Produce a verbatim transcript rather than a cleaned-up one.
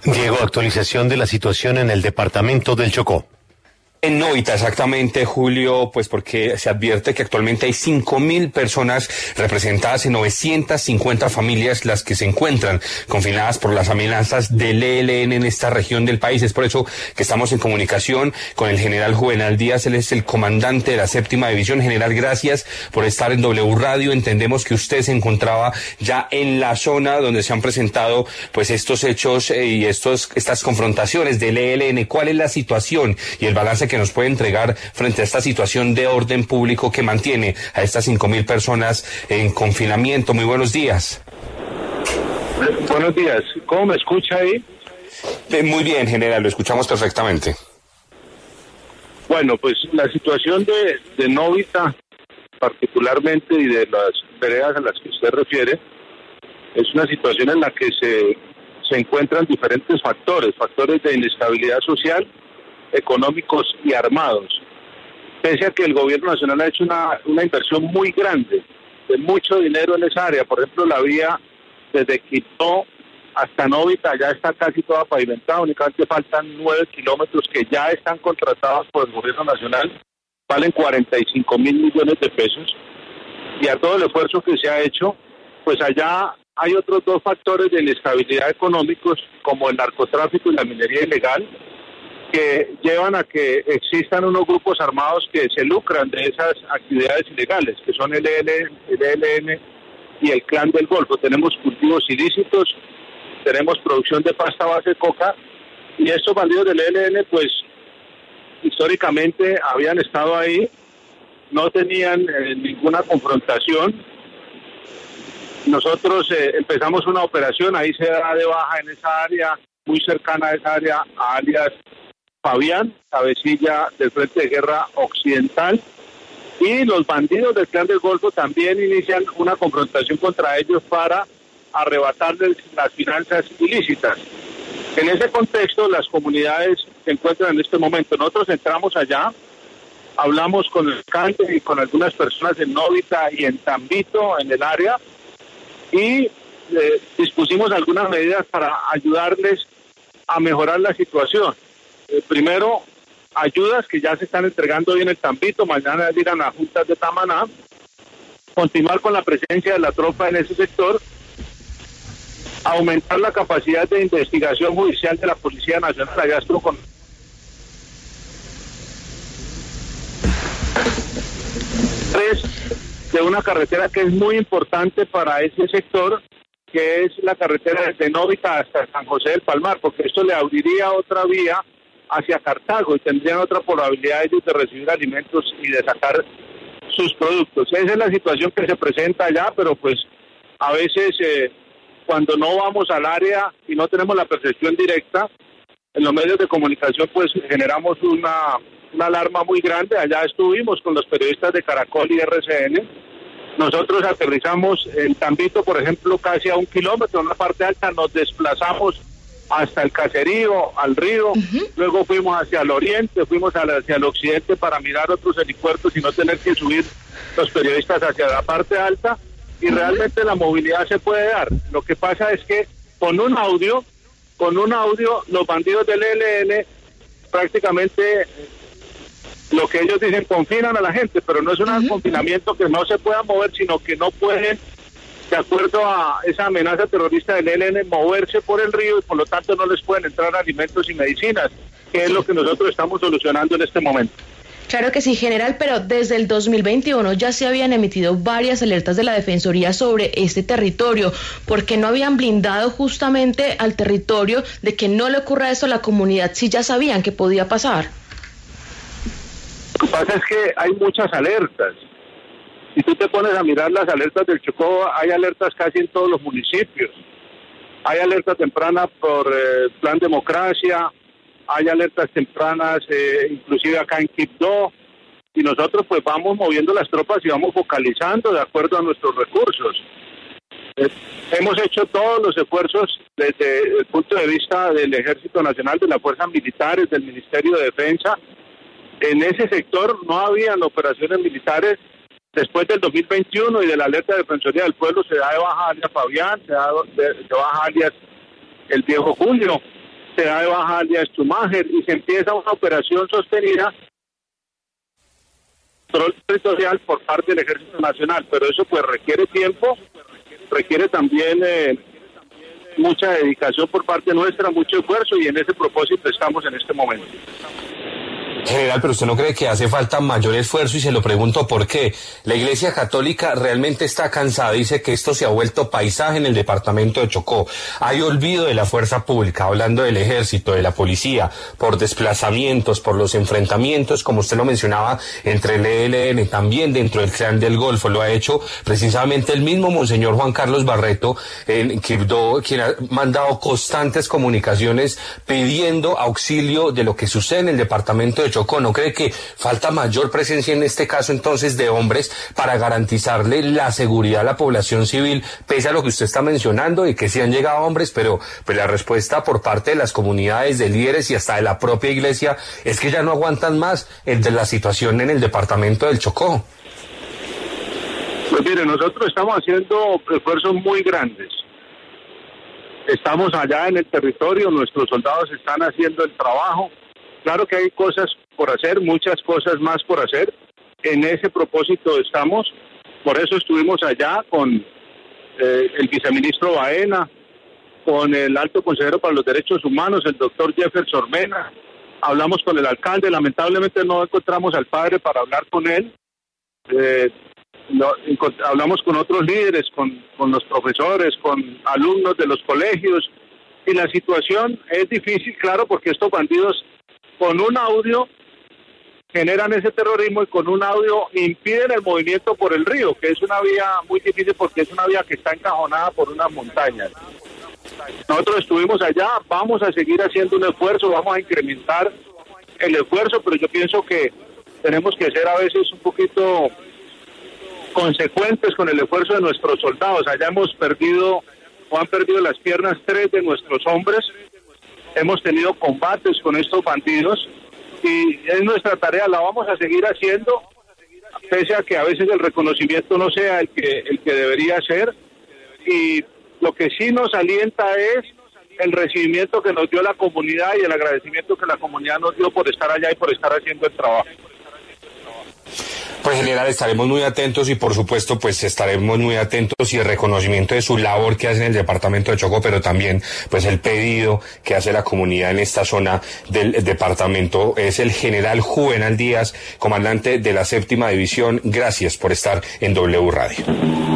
Diego, actualización de la situación en el departamento del Chocó. En Novita, exactamente, Julio, pues porque se advierte que actualmente hay cinco mil personas representadas en novecientas cincuenta familias las que se encuentran confinadas por las amenazas del E L N en esta región del país. Es por eso que estamos en comunicación con el general Juvenal Díaz. Él es el comandante de la séptima división. General, gracias por estar en W Radio. Entendemos que usted se encontraba ya en la zona donde se han presentado pues estos hechos eh, y estos estas confrontaciones del E L N. ¿Cuál es la situación y el balance que que nos puede entregar frente a esta situación de orden público que mantiene a estas cinco mil personas en confinamiento? Muy buenos días. Buenos días. ¿Cómo me escucha ahí? Eh, muy bien, general, lo escuchamos perfectamente. Bueno, pues la situación de, de Novita, particularmente, y de las veredas a las que usted refiere, es una situación en la que se, se encuentran diferentes factores, factores de inestabilidad social, económicos y armados. Pese a que el gobierno nacional ha hecho una, una inversión muy grande, de mucho dinero en esa área. Por ejemplo, la vía desde Quito hasta Novita ya está casi toda pavimentada, únicamente faltan nueve kilómetros que ya están contratados por el gobierno nacional, valen cuarenta y cinco mil millones de pesos, y a todo el esfuerzo que se ha hecho, pues allá hay otros dos factores de inestabilidad económicos, como el narcotráfico y la minería ilegal, que llevan a que existan unos grupos armados que se lucran de esas actividades ilegales, que son el E L N y el Clan del Golfo. Tenemos cultivos ilícitos, tenemos producción de pasta base de coca, y estos bandidos del E L N, pues, históricamente habían estado ahí, no tenían eh, ninguna confrontación. Nosotros eh, empezamos una operación, ahí se da de baja en esa área, muy cercana a esa área, a alias Fabián, cabecilla del Frente de Guerra Occidental, y los bandidos del Clan del Golfo también inician una confrontación contra ellos para arrebatarles las finanzas ilícitas. En ese contexto, las comunidades se encuentran en este momento. Nosotros entramos allá, hablamos con el alcalde y con algunas personas en Novita y en Tambito, en el área, y eh, dispusimos algunas medidas para ayudarles a mejorar la situación. Eh, primero, ayudas que ya se están entregando hoy en el Tambito, mañana irán a juntas de Tamaná, continuar con la presencia de la tropa en ese sector, aumentar la capacidad de investigación judicial de la Policía Nacional. Allá estuvo con tres de una carretera que es muy importante para ese sector, que es la carretera desde Novita hasta San José del Palmar, porque esto le abriría otra vía hacia Cartago y tendrían otra probabilidad ellos de recibir alimentos y de sacar sus productos. Esa es la situación que se presenta allá, pero pues a veces eh, cuando no vamos al área y no tenemos la percepción directa, en los medios de comunicación pues generamos una, una alarma muy grande. Allá estuvimos con los periodistas de Caracol y R C N. Nosotros aterrizamos en Tambito, por ejemplo, casi a un kilómetro, en una parte alta, nos desplazamos hasta el caserío, al río, uh-huh. Luego fuimos hacia el oriente, fuimos hacia el occidente para mirar otros helipuertos y no tener que subir los periodistas hacia la parte alta, y uh-huh. Realmente la movilidad se puede dar. Lo que pasa es que con un audio, con un audio, los bandidos del E L N prácticamente lo que ellos dicen, confinan a la gente, pero no es un uh-huh. confinamiento que no se pueda mover, sino que no pueden, de acuerdo a esa amenaza terrorista del E L N, moverse por el río, y por lo tanto no les pueden entrar alimentos y medicinas, que es lo que nosotros estamos solucionando en este momento. Claro que sí, general, pero desde el dos mil veintiuno ya se habían emitido varias alertas de la Defensoría sobre este territorio. ¿Por qué no habían blindado justamente al territorio de que no le ocurra eso a la comunidad si ya sabían que podía pasar? Lo que pasa es que hay muchas alertas. Si tú te pones a mirar las alertas del Chocó, hay alertas casi en todos los municipios. Hay alertas tempranas por eh, Plan Democracia, hay alertas tempranas eh, inclusive acá en Quibdó, y nosotros pues vamos moviendo las tropas y vamos focalizando de acuerdo a nuestros recursos. Eh, hemos hecho todos los esfuerzos desde el punto de vista del Ejército Nacional, de las fuerzas militares, del Ministerio de Defensa. En ese sector no habían operaciones militares. Después del dos mil veintiuno y de la alerta de Defensoría del Pueblo, se da de baja alias Fabián, se da de, de baja alias el Viejo Julio. se da de baja alias Schumacher y se empieza una operación sostenida control territorial por parte del Ejército Nacional, pero eso pues requiere tiempo, requiere también eh, mucha dedicación por parte nuestra, mucho esfuerzo, y en ese propósito estamos en este momento. General, pero ¿usted no cree que hace falta mayor esfuerzo? Y se lo pregunto por qué. La Iglesia Católica realmente está cansada, dice que esto se ha vuelto paisaje en el departamento de Chocó. Hay olvido de la fuerza pública, hablando del ejército, de la policía, por desplazamientos, por los enfrentamientos, como usted lo mencionaba, entre el E L N, también dentro del Clan del Golfo. Lo ha hecho precisamente el mismo Monseñor Juan Carlos Barreto, en Quibdó, quien ha mandado constantes comunicaciones pidiendo auxilio de lo que sucede en el departamento de Chocó. ¿No cree que falta mayor presencia en este caso entonces de hombres para garantizarle la seguridad a la población civil, pese a lo que usted está mencionando y que sí han llegado hombres, pero pues la respuesta por parte de las comunidades, de líderes y hasta de la propia iglesia es que ya no aguantan más el de la situación en el departamento del Chocó? Pues mire, nosotros estamos haciendo esfuerzos muy grandes. Estamos allá en el territorio, nuestros soldados están haciendo el trabajo. Claro que hay cosas por hacer, muchas cosas más por hacer. En ese propósito estamos. Por eso estuvimos allá con eh, el viceministro Baena, con el alto consejero para los derechos humanos, el doctor Jefferson Ormena. Hablamos con el alcalde. Lamentablemente no encontramos al padre para hablar con él. Eh, no, hablamos con otros líderes, con, con los profesores, con alumnos de los colegios. Y la situación es difícil, claro, porque estos bandidos con un audio generan ese terrorismo y con un audio impiden el movimiento por el río, que es una vía muy difícil porque es una vía que está encajonada por unas montañas. Nosotros estuvimos allá, vamos a seguir haciendo un esfuerzo, vamos a incrementar el esfuerzo, pero yo pienso que tenemos que ser a veces un poquito consecuentes con el esfuerzo de nuestros soldados. Allá hemos perdido o han perdido las piernas tres de nuestros hombres. Hemos tenido combates con estos bandidos y es nuestra tarea, la vamos a seguir haciendo, pese a que a veces el reconocimiento no sea el que, el que debería ser. Y lo que sí nos alienta es el recibimiento que nos dio la comunidad y el agradecimiento que la comunidad nos dio por estar allá y por estar haciendo el trabajo. Pues general, estaremos muy atentos y por supuesto pues estaremos muy atentos y el reconocimiento de su labor que hace en el departamento de Chocó, pero también pues el pedido que hace la comunidad en esta zona del departamento. Es el general Juvenal Díaz, comandante de la séptima división. Gracias por estar en W Radio.